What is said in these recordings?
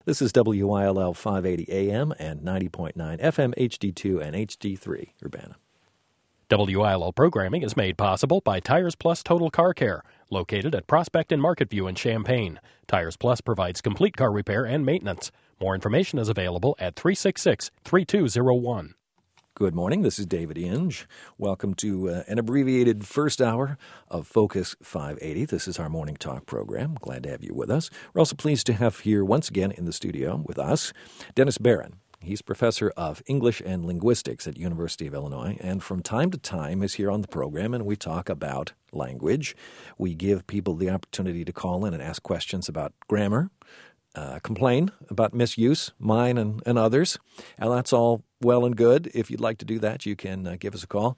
This is WILL 580 AM and 90.9 FM HD2 and HD3, Urbana. WILL programming is made possible by Tires Plus Total Car Care, located at Prospect and Market View in Champaign. Tires Plus provides complete car repair and maintenance. More information is available at 366-3201. Good morning. This is David Inge. Welcome to an abbreviated first hour of Focus 580. This is our morning talk program. Glad to have you with us. We're also pleased to have here once again in the studio with us Dennis Barron. He's professor of English and Linguistics at University of Illinois, and from time to time is here on the program, and we talk about language. We give people the opportunity to call in and ask questions about grammar, complain about misuse, mine and others. And that's all well and good. If you'd like to do that, you can give us a call,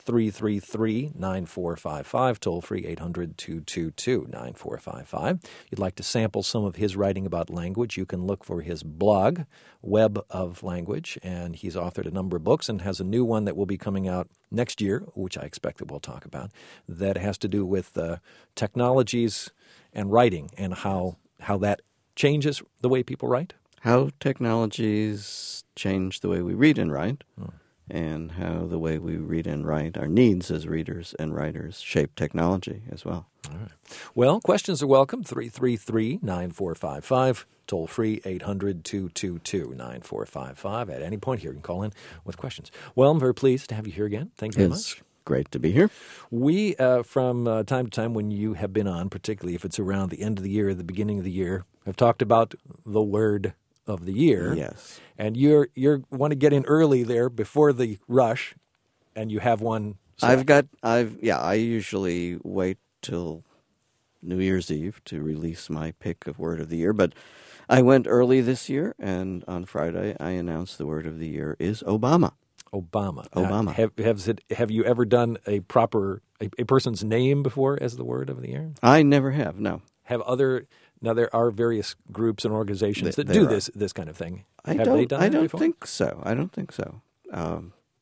333-9455, toll-free 800-222-9455. You'd like to sample some of his writing about language, you can look for his blog, Web of Language, and he's authored a number of books and has a new one that will be coming out next year, which I expect that we'll talk about, that has to do with technologies and writing and how that changes the way people write? How technologies change the way we read and write, and how the way we read and write, our needs as readers and writers, shape technology as well. All right. Well, questions are welcome, 333-9455, toll-free 800-222-9455. At any point here, you can call in with questions. Well, I'm very pleased to have you here again. Thank you very much. Great to be here. We, from time to time when you have been on, particularly if it's around the end of the year, the beginning of the year, have talked about the word of the year. Yes. And you want to get in early there before the rush, and you have one. I usually wait till New Year's Eve to release my pick of word of the year, but I went early this year, and on Friday I announced the word of the year is Obama. Obama. Obama. Have you ever done a person's name before as the word of the year? I never have, no. Now there are various groups and organizations that do this kind of thing. Have they done that before? I don't think so. I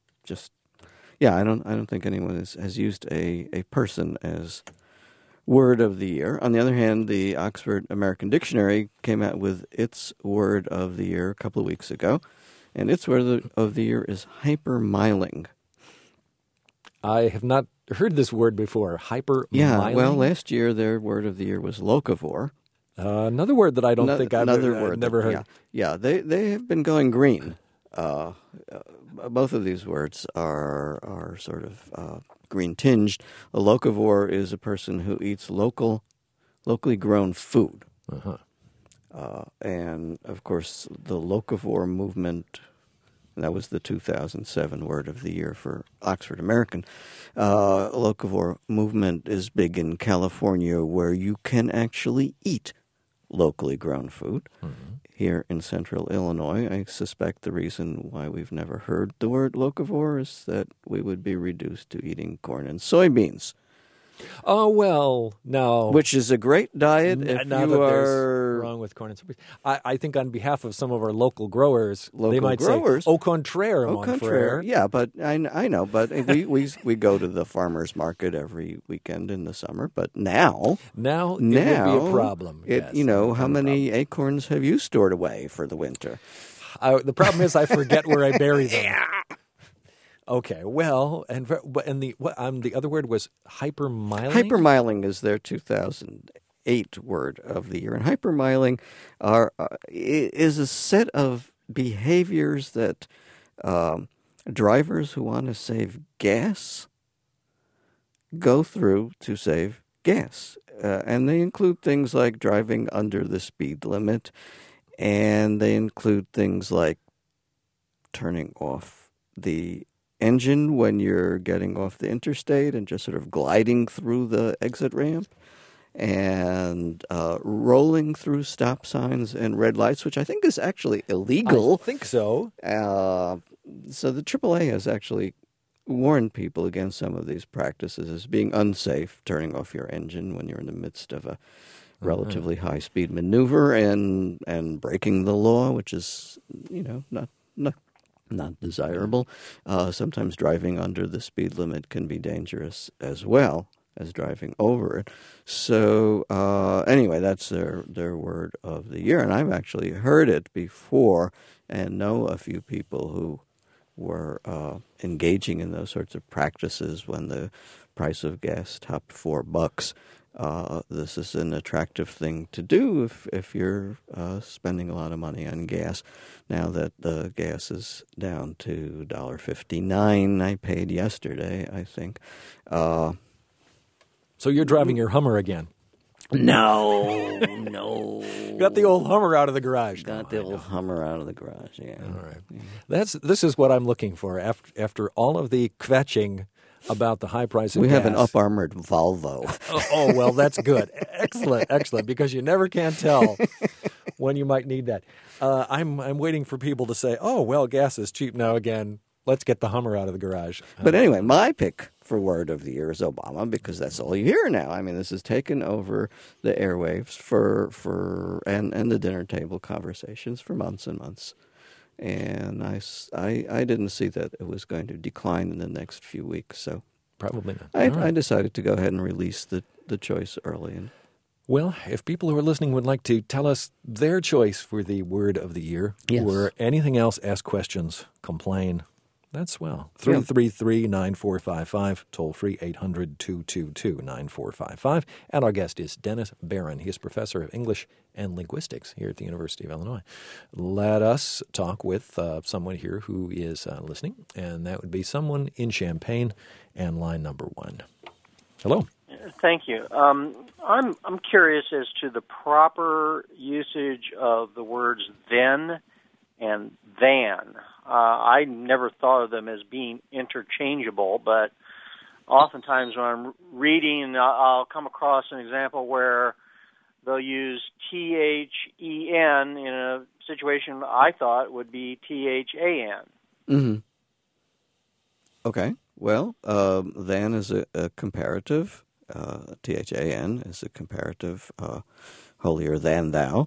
don't think anyone has used a person as word of the year. On the other hand, the Oxford American Dictionary came out with its word of the year a couple of weeks ago. And its word of the year is hypermiling. I have not heard this word before, hypermiling. Yeah, well, last year their word of the year was locavore. Another word that I don't think I've never heard. Yeah, they have been going green. Both of these words are sort of green-tinged. A locavore is a person who eats locally grown food. Uh-huh. And, of course, the locavore movement, that was the 2007 word of the year for Oxford American. Locavore movement is big in California, where you can actually eat locally grown food. Mm-hmm. Here in central Illinois, I suspect the reason why we've never heard the word locavore is that we would be reduced to eating corn and soybeans. Oh, well, no. Which is a great diet if you are wrong with corn and soybeans. I think on behalf of some of our local growers, they might say, au contraire, mon frere. Yeah, but I know. But we go to the farmer's market every weekend in the summer. But now it would be a problem. How many acorns have you stored away for the winter? The problem is I forget where I bury them. Yeah. Okay, well, and the other word was hypermiling? Hypermiling is their 2008 word of the year. And hypermiling is a set of behaviors that drivers who want to save gas go through to save gas. And they include things like driving under the speed limit, and they include things like turning off the engine when you're getting off the interstate and just sort of gliding through the exit ramp, and rolling through stop signs and red lights, which I think is actually illegal. I think so. So the AAA has actually warned people against some of these practices as being unsafe, turning off your engine when you're in the midst of a relatively high-speed maneuver, and breaking the law, which is, not desirable. Sometimes driving under the speed limit can be dangerous as well. as driving over it. So anyway, that's their word of the year, and I've actually heard it before and know a few people who were engaging in those sorts of practices when the price of gas topped $4. This is an attractive thing to do if you're spending a lot of money on gas. Now that the gas is down to $1.59, I paid yesterday, I think. So you're driving your Hummer again? No. Got the old Hummer out of the garage. Got the old Hummer out of the garage, yeah. All right. Yeah. This is what I'm looking for. After all of the kvetching about the high price of gas. We have an up-armored Volvo. Oh, well, that's good. Excellent, because you never can tell when you might need that. I'm waiting for people to say, oh, well, gas is cheap now again. Let's get the Hummer out of the garage. But anyway, my pick for word of the year is Obama, because that's all you hear now. I mean, this has taken over the airwaves and the dinner table conversations for months and months. And I didn't see that it was going to decline in the next few weeks, so probably not. I decided to go ahead and release the choice early. Well, if people who are listening would like to tell us their choice for the word of the year, yes, or anything else, ask questions, complain, that's swell. 333-9455, toll free 800-222-9455. And our guest is Dennis Barron. He is professor of English and linguistics here at the University of Illinois. Let us talk with someone here who is listening, and that would be someone in Champaign, and line number 1. Hello. Thank you. I'm curious as to the proper usage of the words then and than. I never thought of them as being interchangeable, but oftentimes when I'm reading, I'll come across an example where they'll use THEN in a situation I thought would be THAN. Mm-hmm. Okay. Well, than is a comparative. THAN is a comparative, holier than thou,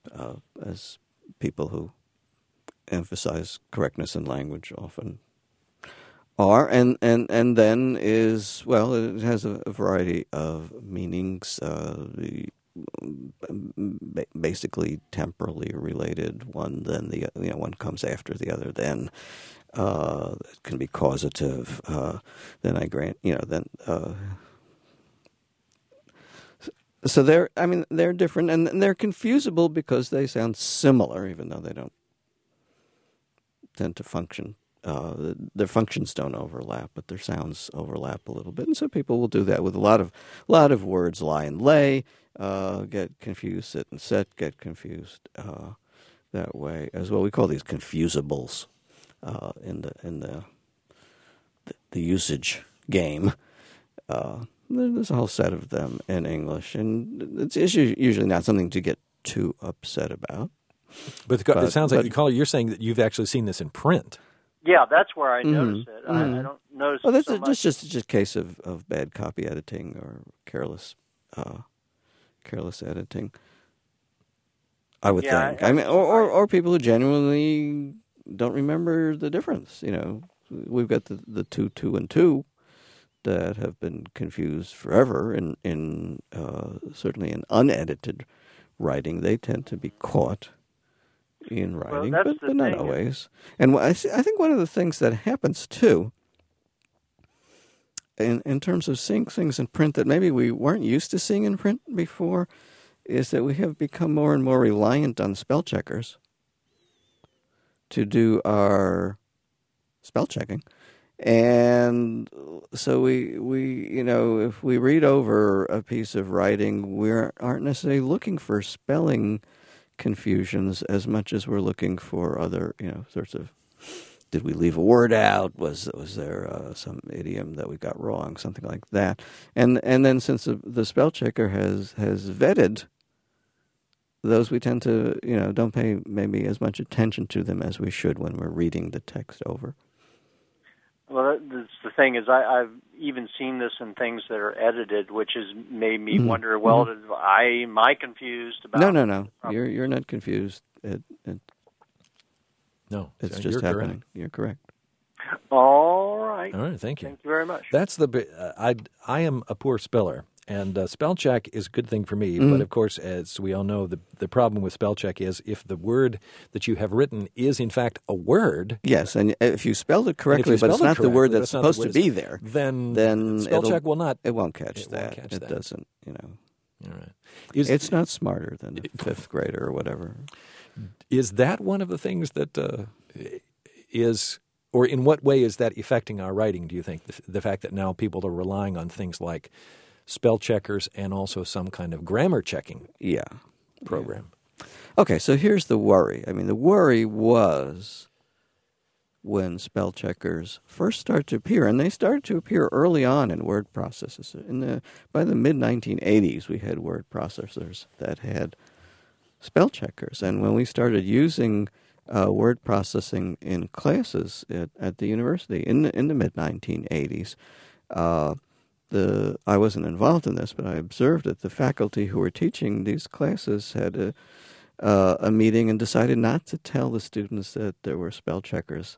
as people who emphasize correctness in language often are, and then is, well, it has a variety of meanings, basically temporally related. One then one comes after the other. Then it can be causative. Then I grant then. So they're different, and they're confusable because they sound similar, even though they don't tend to function. Their functions don't overlap, but their sounds overlap a little bit, and so people will do that with a lot of words. Lie and lay get confused. Sit and set get confused that way as well. We call these confusables in the usage game. There's a whole set of them in English, and it's usually not something to get too upset about. But it sounds like you're saying that you've actually seen this in print. Yeah, that's where I notice it. Mm-hmm. I don't notice it so much. Just a case of bad copy editing or careless editing, I would think. Or people who genuinely don't remember the difference. We've got the two, and two that have been confused forever in certainly in unedited writing. They tend to be caught in writing, but not always. And I think one of the things that happens too, in terms of seeing things in print that maybe we weren't used to seeing in print before, is that we have become more and more reliant on spell checkers to do our spell checking. And so we if we read over a piece of writing, we aren't necessarily looking for spelling confusions as much as we're looking for other, sorts of, did we leave a word out? Was there some idiom that we got wrong? Something like that. And then since the spell checker has vetted those, we tend to, don't pay maybe as much attention to them as we should when we're reading the text over. Well, that's the thing is I've even seen this in things that are edited, which has made me wonder, am I confused about... No. You're not confused. No. It's just happening. Correct. You're correct. All right. right. All right, thank you. Thank you very much. That's I am a poor speller, and spell check is a good thing for me. But of course, as we all know, the problem with spell check is if the word that you have written is in fact a word. Yes, and if you spelled it correctly, but it's not the word that's supposed to be there, then spell check will not. It won't catch that. Won't catch it that. doesn't. All right. It's not smarter than the fifth grader or whatever. Is that one of the things that is, or in what way is that affecting our writing, do you think? The fact that now people are relying on things like spell checkers and also some kind of grammar checking program. Yeah. Okay, so here's the worry. I mean, the worry was when spell checkers first started to appear, and they started to appear early on in word processors. By the mid-1980s, we had word processors that had spell checkers. And when we started using word processing in classes at the university in the mid-1980s, I wasn't involved in this, but I observed that the faculty who were teaching these classes had a meeting and decided not to tell the students that there were spell checkers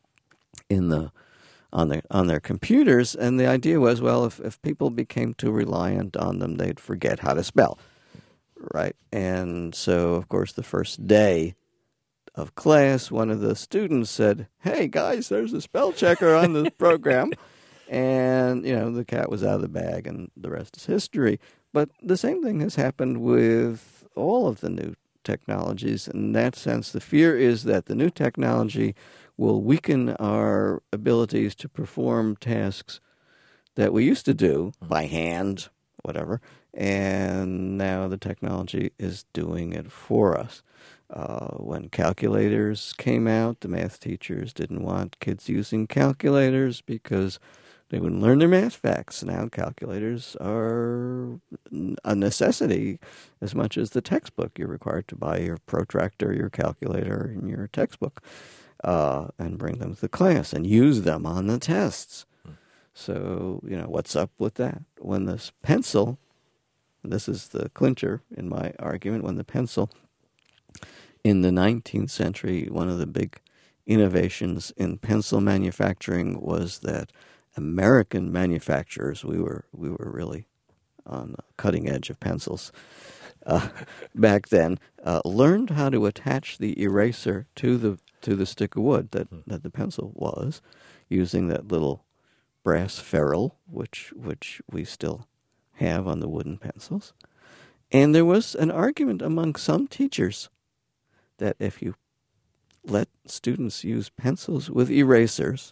on their computers. And the idea was, well, if people became too reliant on them, they'd forget how to spell. Right. And so, of course, the first day of class, one of the students said, "Hey, guys, there's a spell checker on the program." And, the cat was out of the bag, and the rest is history. But the same thing has happened with all of the new technologies. In that sense, the fear is that the new technology will weaken our abilities to perform tasks that we used to do by hand, whatever, and now the technology is doing it for us. When calculators came out, the math teachers didn't want kids using calculators because they wouldn't learn their math facts. Now calculators are a necessity as much as the textbook. You're required to buy your protractor, your calculator, and your textbook, and bring them to the class and use them on the tests. So, what's up with that? When this pencil, this is the clincher in my argument, when the pencil in the 19th century, one of the big innovations in pencil manufacturing was that American manufacturers, we were really on the cutting edge of pencils back then, learned how to attach the eraser to the stick of wood that the pencil was, using that little brass ferrule, which we still have on the wooden pencils. And there was an argument among some teachers that if you let students use pencils with erasers,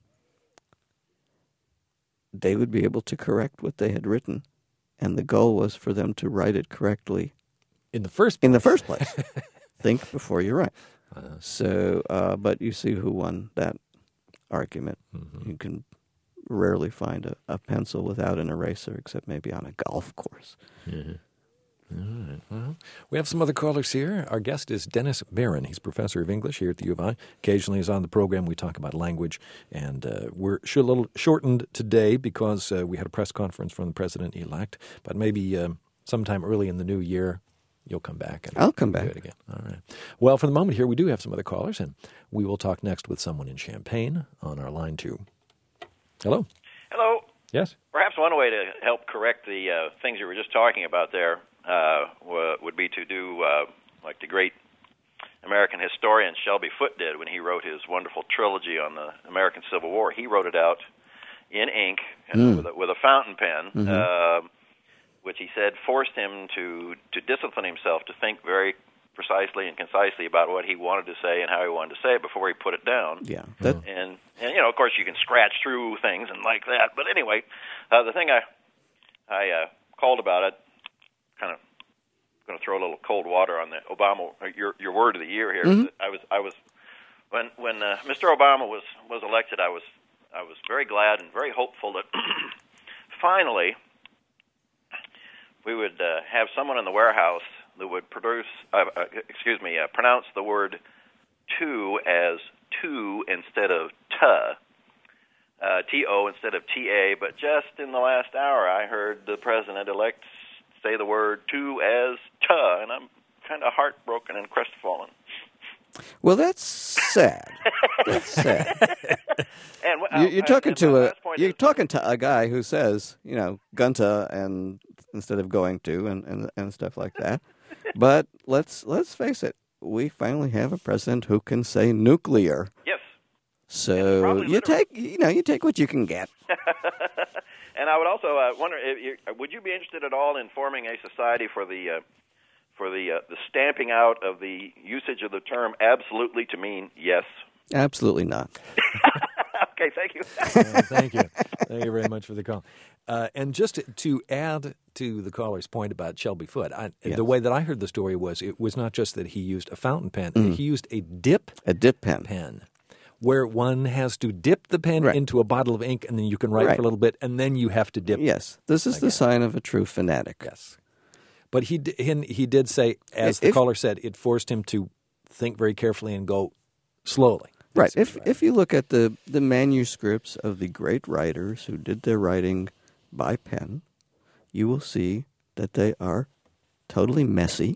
they would be able to correct what they had written, and the goal was for them to write it correctly in the first place. Think before you write. So, but you see who won that argument. You can rarely find a pencil without an eraser, except maybe on a golf course. All right. Well, we have some other callers here. Our guest is Dennis Barron. He's professor of English here at the U of I. Occasionally he's on the program. We talk about language, and we're a little shortened today because we had a press conference from the president-elect, but maybe sometime early in the new year you'll come back. And I'll come back. Do it again. All right. Well, for the moment here, we do have some other callers, and we will talk next with someone in Champaign on our line 2. Hello. Hello. Yes. Perhaps one way to help correct the things you were just talking about there would be to do like the great American historian Shelby Foote did when he wrote his wonderful trilogy on the American Civil War. He wrote it out in ink with a fountain pen, which he said forced him to discipline himself to think very precisely and concisely about what he wanted to say and how he wanted to say it before he put it down. Yeah. And of course, you can scratch through things and like that. But anyway, the thing I called about it, kind of going to throw a little cold water on the Obama, your word of the year here. I was when Mr. Obama was elected, I was very glad and very hopeful that finally we would have someone in the warehouse that would pronounce the word "to" as "to" instead of "ta," T-O instead of T-A. But just in the last hour, I heard the president-elect say the word "to" as "ta," and I'm kind of heartbroken and crestfallen. Well, that's sad. That's sad. And You're talking and my to last point is- a guy who says, Gunta and instead of going to and stuff like that. But let's face it, we finally have a president who can say nuclear. Yes. So probably you take what you can get. And I would also wonder, would you be interested at all in forming a society for the stamping out of the usage of the term absolutely to mean yes? Absolutely not. Okay, thank you. Thank you. Thank you very much for the call. And just to add to the caller's point about Shelby Foote, the way that I heard the story was it was not just that he used a fountain pen. He used a dip pen, where one has to dip the pen into a bottle of ink, and then you can write for a little bit, and then you have to dip. Yes, this is the sign of a true fanatic. Yes. But he did say, as the caller said, it forced him to think very carefully and go slowly. Right. If you look at the manuscripts of the great writers who did their writing by pen, you will see that they are totally messy.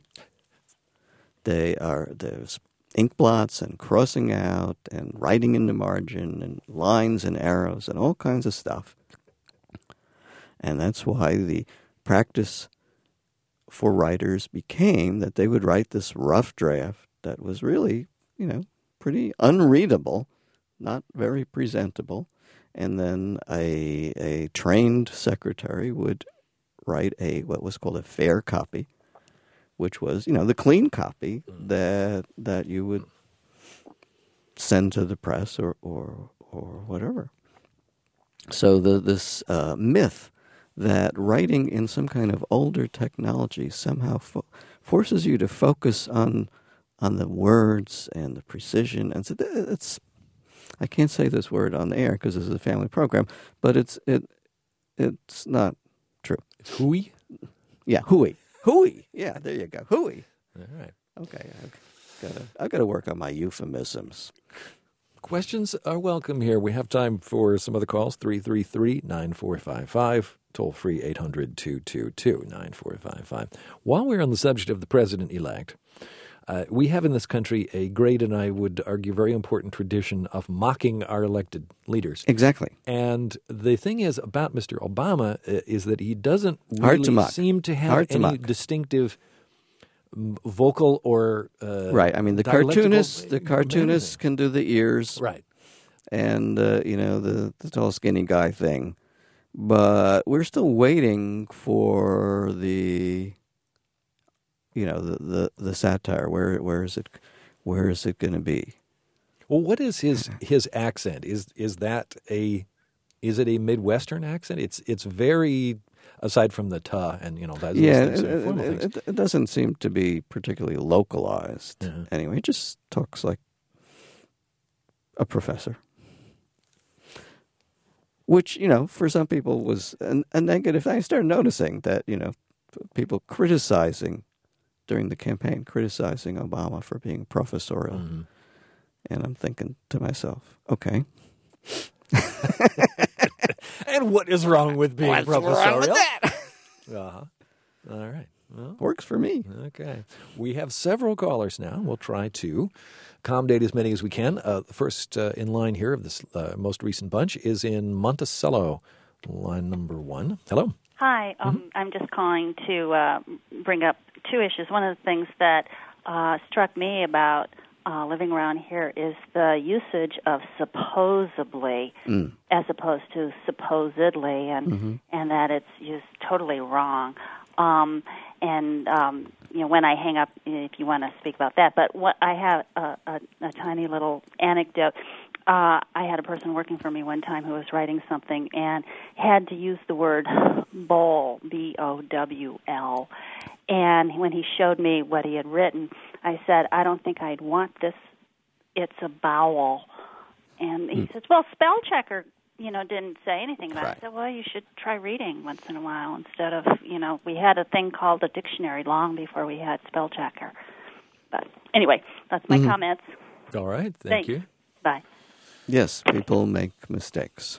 There's ink blots and crossing out and writing in the margin and lines and arrows and all kinds of stuff. And that's why the practice for writers became that they would write this rough draft that was really, pretty unreadable, not very presentable, and then a trained secretary would write what was called a fair copy, which was, the clean copy that you would send to the press or whatever. So this myth that writing in some kind of older technology somehow forces you to focus on the words and the precision. And so I can't say this word on the air because this is a family program, but it's not true. It's hooey? Yeah, hooey. Hooey. Yeah, there you go. Hooey. All right. Okay, I've got to work on my euphemisms. Questions are welcome here. We have time for some other calls, 333-9455, toll-free 800-222-9455. While we're on the subject of the president-elect, we have in this country a great and I would argue very important tradition of mocking our elected leaders. Exactly. And the thing is about Mr. Obama is that he doesn't really seem to have any distinctive vocal or right. I mean, the cartoonists can do the ears, right, and the tall skinny guy thing, but we're still waiting for the satire. Where is it going to be? Well, what is his accent? Is it a Midwestern accent? It's very, aside from the "ta" and that. It doesn't seem to be particularly localized. Mm-hmm. Anyway, he just talks like a professor, which for some people was a negative. I started noticing that people criticizing during the campaign, criticizing Obama for being professorial. Mm-hmm. And I'm thinking to myself, okay. And what is wrong with being professorial? What's wrong with that? Uh-huh. All right. Well, works for me. Okay. We have several callers now. We'll try to accommodate as many as we can. The first in line here of this most recent bunch is in Monticello, line number 1. Hello. Hi. I'm just calling to bring up two issues. One of the things that struck me about living around here is the usage of supposedly as opposed to supposedly, and that it's used totally wrong. When I hang up, if you want to speak about that. But I have a tiny little anecdote. I had a person working for me one time who was writing something and had to use the word bowl, B-O-W-L. And when he showed me what he had written, I said, I don't think I'd want this. It's a bowel. And he says, well, spell checker, didn't say anything about it. I said, well, you should try reading once in a while instead of, we had a thing called a dictionary long before we had spell checker. But anyway, that's my comments. All right. Thank you. Bye. Yes, people make mistakes.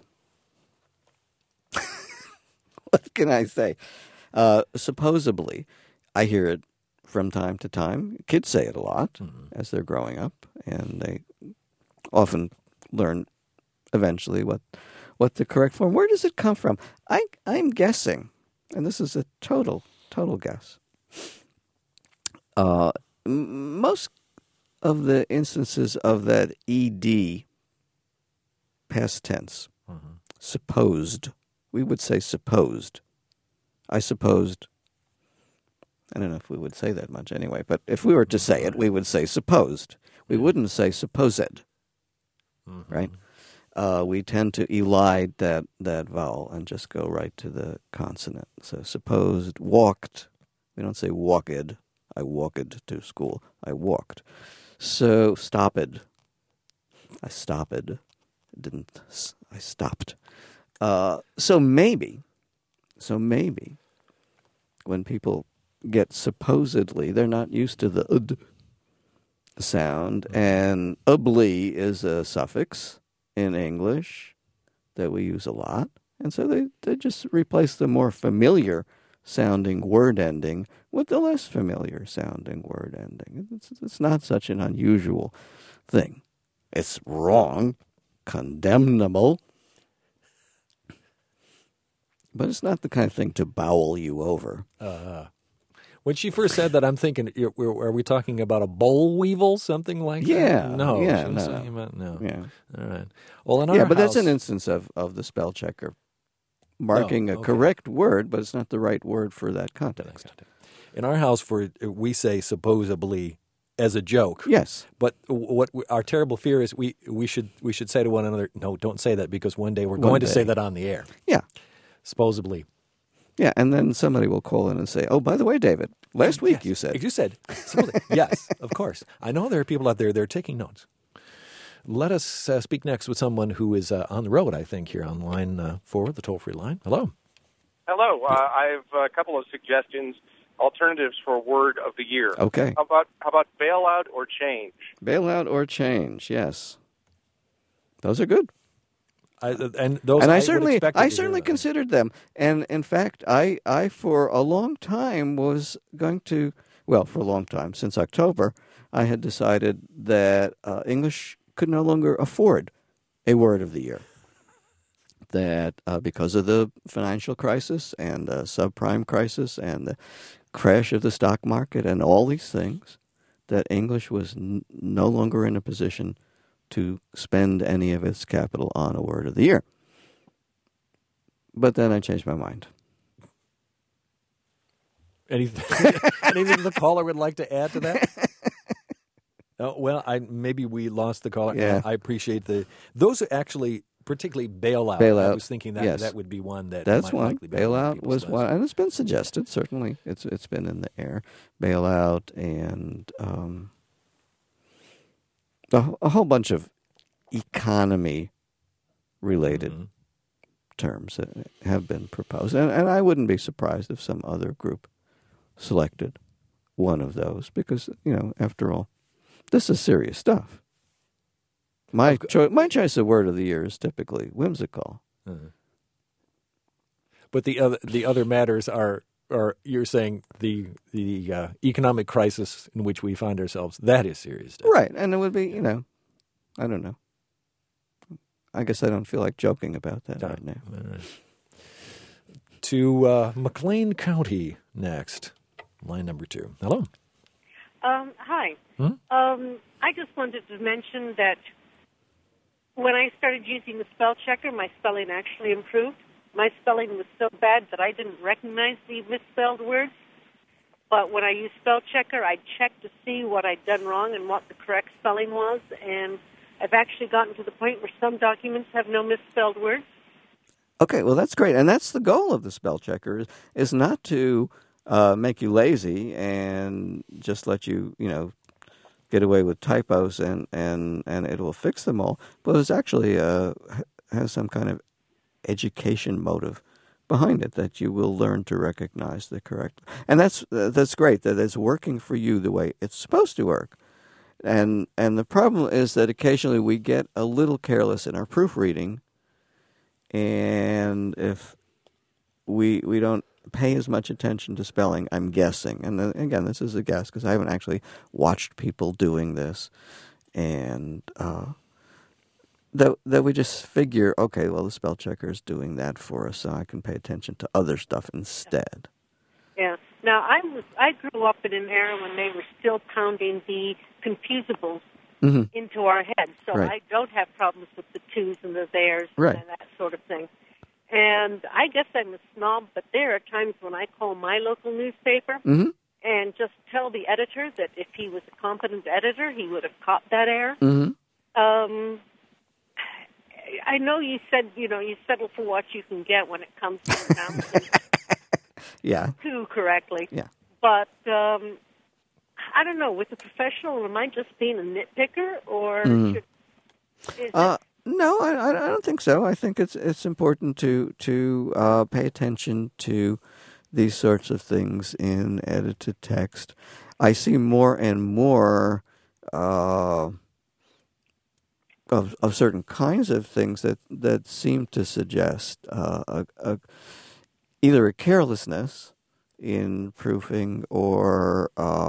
What can I say? Supposedly, I hear it from time to time. Kids say it a lot as they're growing up, and they often learn eventually what the correct form. Where does it come from? I'm guessing, and this is a total guess. Most of the instances of that ed, past tense, supposed, we would say supposed. I supposed. I don't know if we would say that much anyway, but if we were to say it, we would say supposed. We wouldn't say supposed, right? We tend to elide that vowel and just go right to the consonant. So supposed, walked. We don't say walked. I walked to school. I walked. So stopped. I stopped. I stopped. So maybe when people get supposedly, they're not used to the ud sound, and ubly is a suffix in English that we use a lot, and so they just replace the more familiar sounding word ending with the less familiar sounding word ending. It's not such an unusual thing. It's wrong, condemnable, but it's not the kind of thing to bowel you over. When she first said that, I'm thinking, are we talking about a boll weevil, something like that? No. Yeah, She was talking no. about, no. Yeah. All right. Well, in our But that's house- an instance of the spell checker marking a okay. correct word, but it's not the right word for that context. In our house, we say supposedly as a joke. Yes. But what our terrible fear is, we should say to one another, no, don't say that, because one day we're going to say that on the air. Yeah. Supposedly. Yeah, and then somebody will call in and say, "Oh, by the way, David, last week Yes. you said." You said. Supposedly. Yes, of course. I know there are people out there, they're taking notes. Let us speak next with someone who is on the road, I think, here on line 4, the toll-free line. Hello. Hello. I have a couple of suggestions, alternatives for word of the year. Okay. How about bailout or change? Bailout or change, yes. Those are good. I I certainly certainly considered them. And in fact, I for a long time was going to, well, for a long time, since October, I had decided that English could no longer afford a word of the year. That because of the financial crisis and the subprime crisis and the crash of the stock market and all these things, that English was no longer in a position to spend any of its capital on a word of the year. But then I changed my mind. Anything the caller would like to add to that? Oh, well, maybe we lost the caller. Yeah. I appreciate those are actually, particularly bailout. Bailout, I was thinking that yes. that would be one that That's might one. likely be on Bailout people's was list. one, and it's been suggested. Certainly, it's been in the air. Bailout and a whole bunch of economy-related terms that have been proposed, and I wouldn't be surprised if some other group selected one of those, because after all, this is serious stuff. My choice of word of the year is typically whimsical. But the other matters are you're saying the economic crisis in which we find ourselves, that is serious stuff. Right, and it would be, I don't know. I guess I don't feel like joking about that right now. To McLean County next, line number 2. Hello. Hi. I just wanted to mention that when I started using the spell checker, my spelling actually improved. My spelling was so bad that I didn't recognize the misspelled words. But when I used spell checker, I checked to see what I'd done wrong and what the correct spelling was. And I've actually gotten to the point where some documents have no misspelled words. Okay, well, that's great. And that's the goal of the spell checker, is not to make you lazy and just let you, get away with typos and it will fix them all. But it's actually has some kind of education motive behind it, that you will learn to recognize the correct. And that's great, that it's working for you the way it's supposed to work. And the problem is that occasionally we get a little careless in our proofreading, and if we don't pay as much attention to spelling, I'm guessing. And then, again, this is a guess because I haven't actually watched people doing this. And that we just figure, okay, well, the spell checker is doing that for us, so I can pay attention to other stuff instead. Yeah. Now, I grew up in an era when they were still pounding the confusables into our heads, so I don't have problems with the twos and the theirs and that sort of thing. And I guess I'm a snob, but there are times when I call my local newspaper and just tell the editor that if he was a competent editor, he would have caught that error. I know you said, you settle for what you can get when it comes to announcing too correctly. Yeah. But I don't know, with a professional, am I just being a nitpicker, or no, I don't think so. I think it's important to pay attention to these sorts of things in edited text. I see more and more of certain kinds of things that seem to suggest either a carelessness in proofing or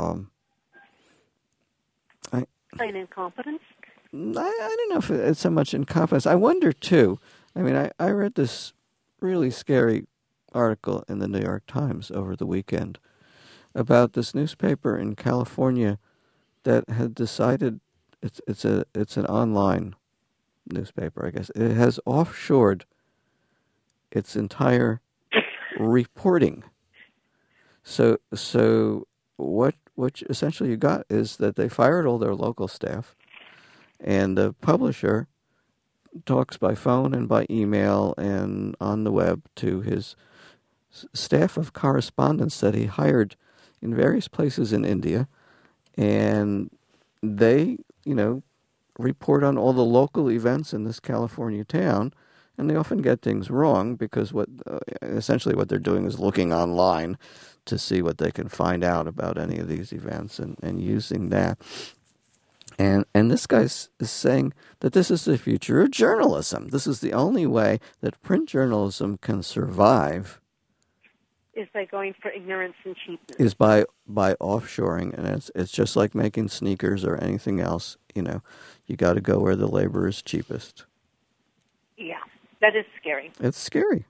an incompetence. I don't know if it's so much incompetence. I wonder, too. I mean, I read this really scary article in the New York Times over the weekend about this newspaper in California that had decided it's an online newspaper, I guess. It has offshored its entire reporting. So what essentially you got is that they fired all their local staff, and the publisher talks by phone and by email and on the web to his staff of correspondents that he hired in various places in India, and they, report on all the local events in this California town, and they often get things wrong because essentially what they're doing is looking online to see what they can find out about any of these events and using that. And this guy is saying that this is the future of journalism. This is the only way that print journalism can survive. Is by going for ignorance and cheapness. Is by offshoring, and it's just like making sneakers or anything else. You got to go where the labor is cheapest. Yeah, that is scary. It's scary.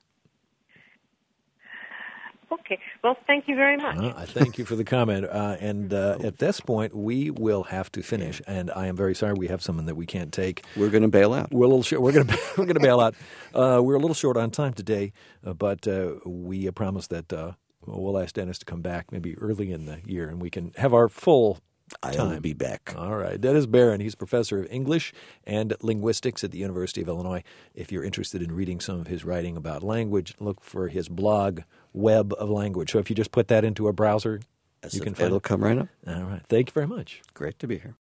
Okay. Well, thank you very much. I thank you for the comment. And at this point, we will have to finish. And I am very sorry we have someone that we can't take. We're going to bail out. We're going to bail out. We're a little short on time today, but we promise that we'll ask Dennis to come back maybe early in the year, and we can have our full time. I'll be back. All right. Dennis Barron, he's professor of English and linguistics at the University of Illinois. If you're interested in reading some of his writing about language, look for his blog, Web of Language. So if you just put that into a browser, you can find it. It'll come right up. All right. Thank you very much. Great to be here.